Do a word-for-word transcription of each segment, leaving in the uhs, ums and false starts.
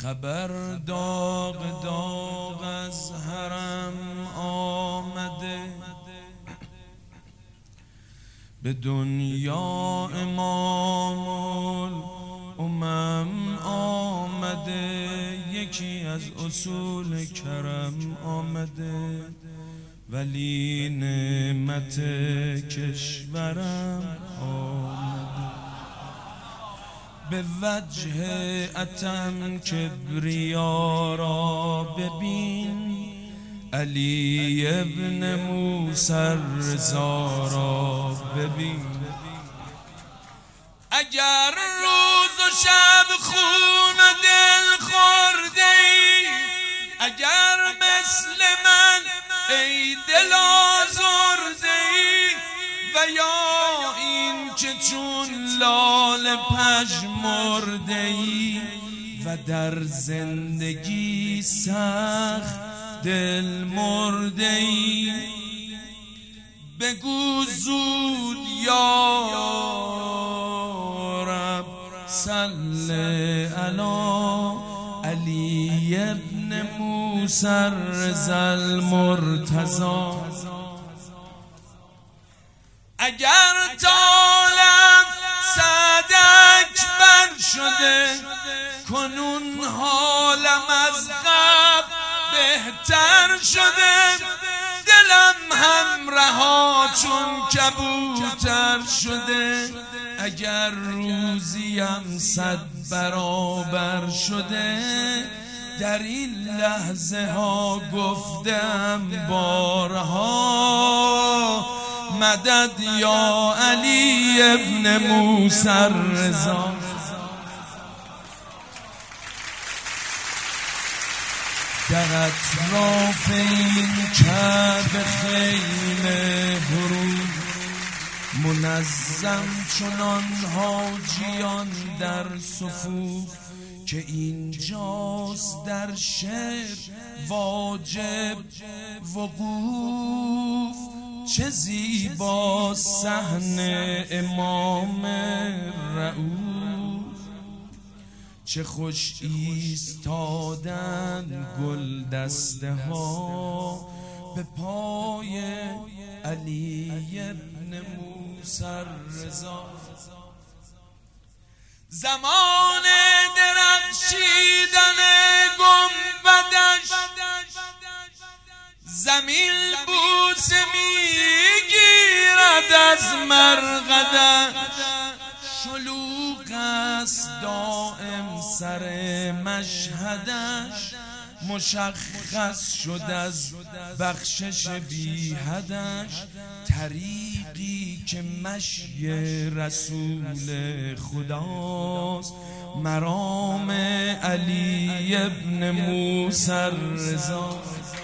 خبر داغ داغ از حرم آمده، به دنیا امام الامم آمده. یکی از اصول کرم آمده، ولی نعمت کشورم آمده. به وجه اتم کبریا را ببین، علی ابن موسی رضا را ببین. اگر روز و شب خون و دل خورده ای، اگر مثل من ای دل آزرده ای، و یا این که چون لاله پژمرده ای و در زندگی سخت دل مرده ای، بگو زود یا رب صل علی علی ابن موسی رضا المرتضی. اگر طالب سعد اکبر شده، کنون حالم از قبل بهتر شده. دلم هم رها چون کبوتر شده، اگر روزیم صد برابر شده. در این لحظه ها گفتم بارها، مدد یا علی ابن موسی رضا. در اطراف این کعبه خیمه برون، منظم چنان حاجیان در صفوف، که اینجاست در شعر واجب وقوف. چه زیبا صحن امام رؤوف، چه خوش ایستادن گل دسته ها به پای علی ابن موسی رضا. زمان درخشیدن گنبدش، زمین بوسه میگیرد از مرقدش. شلوغ است دائم سر مشهدش، مشخص شد از بخشش بی حدش. طریقی که مشی رسول خداست، مرام علی ابن موسی رضا.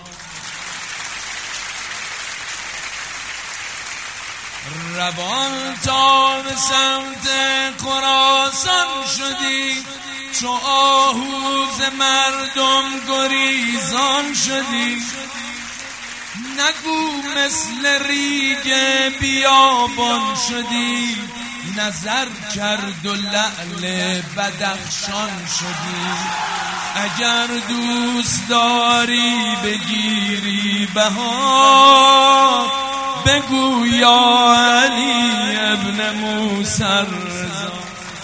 روان تا به سمت خراسان شدی، چو آهوز مردم گریزان شدی. نگو مثل ریگ بیابان شدی، نظر کرد و لعل بدخشان شدی. اگر دوست داری بگیری بهار، بگو یا علی ابن موسی رضا.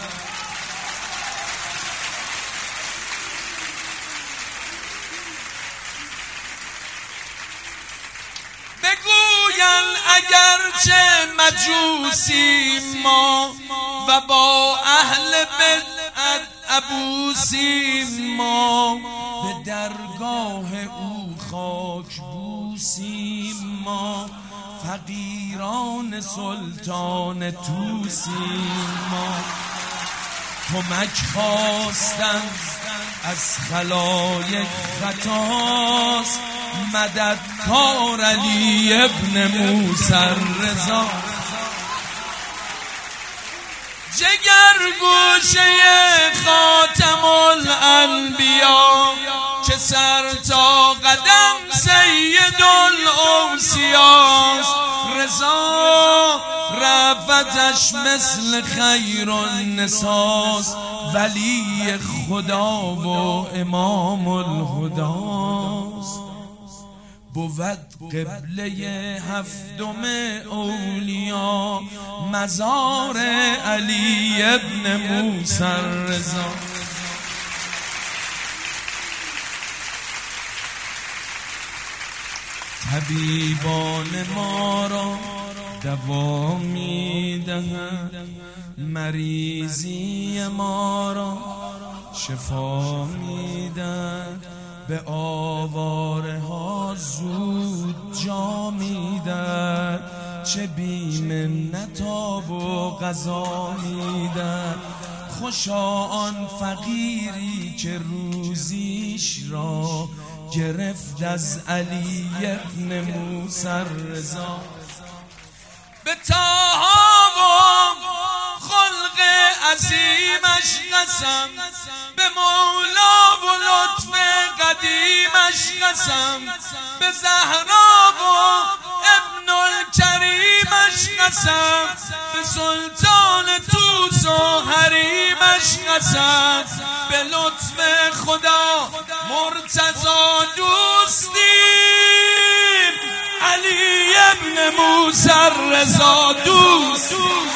بگوین اگرچه مجوسی ما، و با اهل بدعت عبوسی ما، به درگاه او خاک بوسی ما. فقیران سلطان توسی ما، کمک خواستن از خلایق خطاست. مددکار علی ابن موسی رضا. جگر گوشه خاتم الانبیا، که سر تا قدم سید الاوصیاست. رضا رفت محبتش مثل خیر النساس، ولی خدا و امام الهداست. بود قبله هفتم اولیا مزار علی ابن موسی الرضا. طبیبان ما را دوا می‌دهند، مریضی ما را شفا می‌دهند، به آواره ها زود جا می‌دهند، چه بی منت آب و غذا می‌دهند. خوشا آن فقیری که روزیش را گرفت از علی ابن موسی الرضا. به طاها و خلق عظیمش قسم، به مولا و لطف قدیمش قسم، به زهرا و ابن الکریمش قسم، به سلطان طوس و حریمش قسم، به لطف خدا مرتضی دوستیم علی ابن موسی الرضا دوست.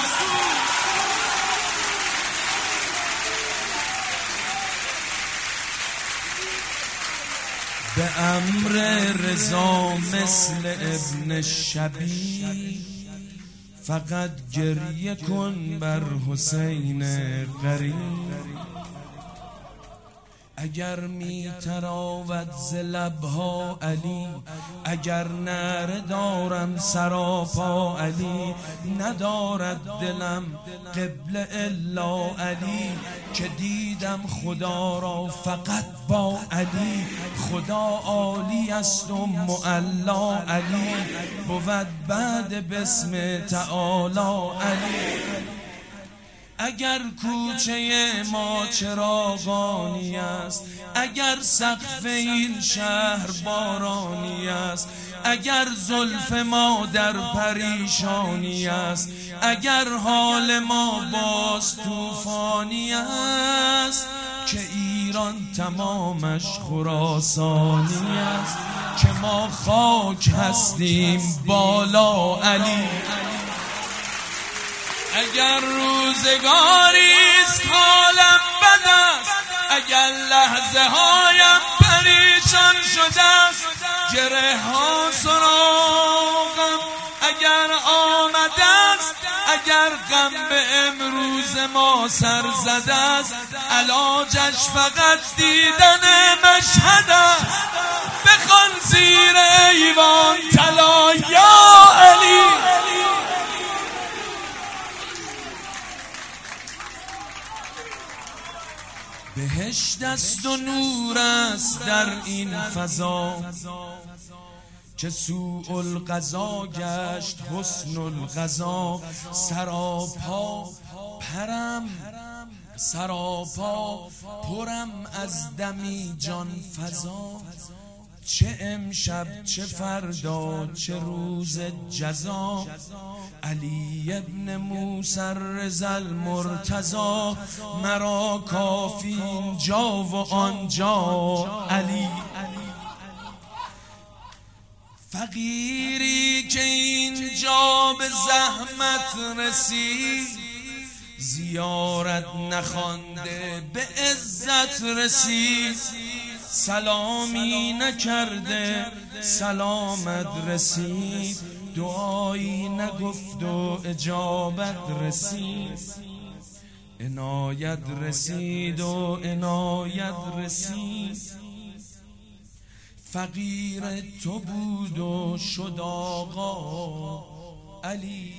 به امر رضا مثل ابن شبیب، فقط گریه کن بر حسین غریب. اگر می تراود ز لبها علی، اگر نره دارم سراپا علی، ندارد دلم قبله الا علی، که دیدم خدا را فقط با علی. خدا عالی است و معلا علی، بود بعد بسم تعالی علی. اگر کوچه ما چراغانی است، اگر سقف این شهر بارانی است، اگر زلف ما در پریشانی است، اگر حال ما باز طوفانی است، که ایران تمامش خراسانی است، که ما خاک هستیم بالا علی. اگر روزگاریست حالم بد است، اگر لحظه هایم پریشان شده است، گره ها سراغم اگر آمده است، اگر غم به امروز ما سر زده است، علاجش فقط دیدن مشهد است. بخوان زیر ایوان طلا یا علی. بهشت است و نور است در این فضا، که سوء القضا گشت حسن القضا. سراپا پرم سراپا پرم از دمی جان فضا، چه امشب چه فردا چه روز جزا. علی ابن موسی الرضا المرتضی، مرا کافی اینجا و آنجا علی. فقیری که اینجا به زحمت رسید، زیارت نخوانده به عزت رسید. سلامی نکرده سلامت رسید، دعایی نگفت و اجابت رسید. عنایت رسید و عنایت رسید، فقیر تو بود و شد آقا علی.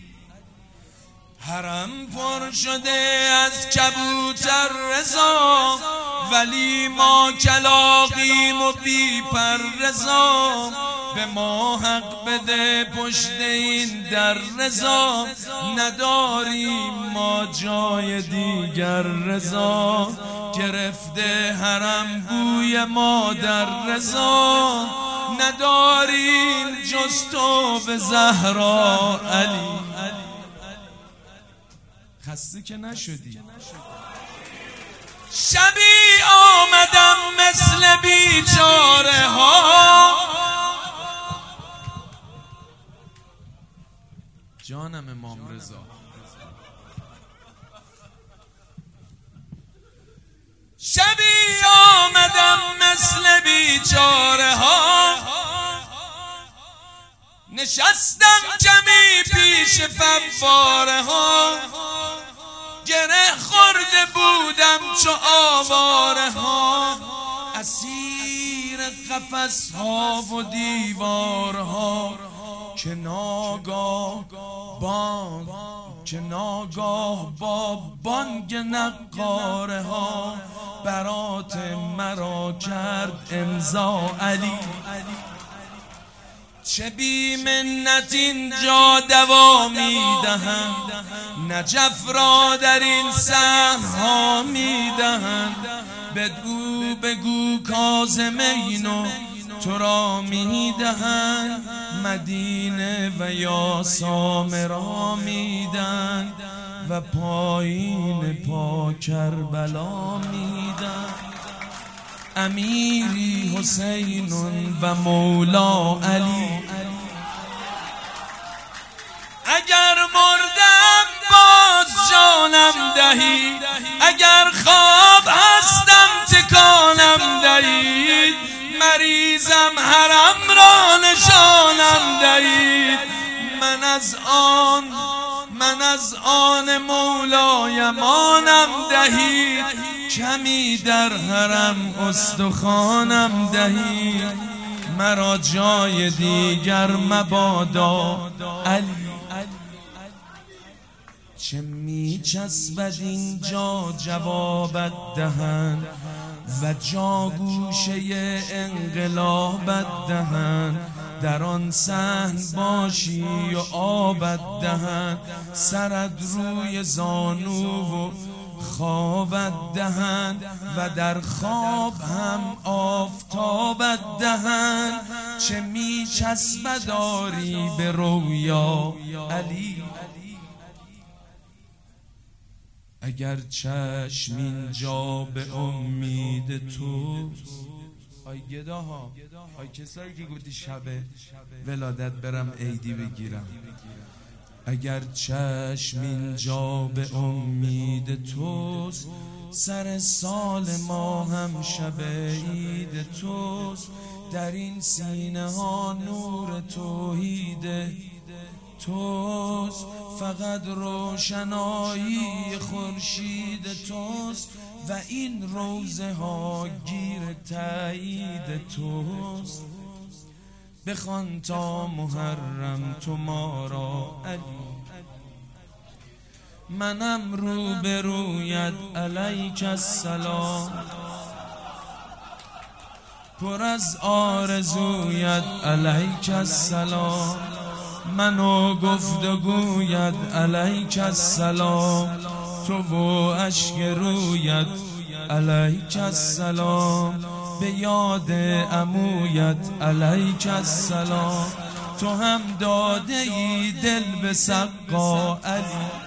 حرم پر شده از کبوتر رضا، ولی ما کلاغیم و بی پر رضا. به ما حق بده پشت این در رضا، نداریم ما جای دیگر رضا. گرفته حرم بوی ما در رضا، نداریم جز تو به زهرا علی. خسته که نشدی. شبی آمدم مثل بیچاره ها، جانم امام رضا، شبی آمدم مثل بیچاره ها، نشستم کمی پیش فواره ها، گره خورده بودم چو آواره ها، اسیر قفس ها و دیوارها، که ناگاه بانگ که ناگاه با بانگ نقاره ها، برات مرا کرد امضا علی. چه بی منت اینجا دوا میدهند، نجف را در این صحن‌ها میدهند، بگو بگو کاظم اینو تو را میدهند، مدینه و یا سامرا میدن و پایین پا کربلا میدن. امیری حسین و مولا علی، اگر مردم باز جانم دهید، اگر خواب هستم تکانم دهید، مریضم حرم را نشانم دهید. من از آن من از آن مولای مانم دهید، کمی در حرم استخوانم دهید، مرا جای دیگر مبادا علی. چه می چسبد اینجا جوابت دهند و جا گوشه انقلابت دهند، در آن صحن باشی و آبت دهند، سرت روی زانو و خوابت دهند و در خواب هم آفتابت دهند. چه می چسب داری به رویا علی، اگر چشم اینجا به امید تو. آی گداها، آی کسایی که گفتی شب ولادت برم عیدی بگیرم، اگر چشم اینجا به امید توست، سر سال ما هم شب عید توست، در این سینه ها نور توحید توست، فقط روشنایی خورشید توست و این روزه ها گیر تایید توست. بخوان تا محرم تو ما را علی، منم رو به رویت علیک السلام، پر از آرزویت علیک السلام، منو گفتگویت علیک السلام، تو و اشک رویت علیک السلام، به یاد عمویت علیک السلام، تو هم داده ای دل به سقا علی.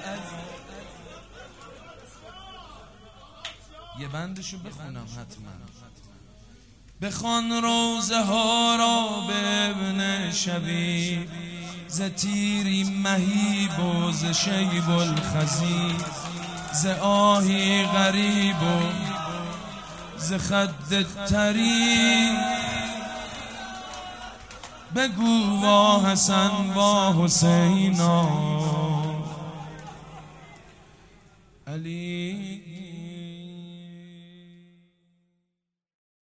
یه بندشو بخونم حتما. بخوان روزه ها را به ابن شبیب، ز تیری مهیب و ز شیب الخزیب، ز آهی غریب و ز خد طریب، بگو وا حسن وا حسینا علی.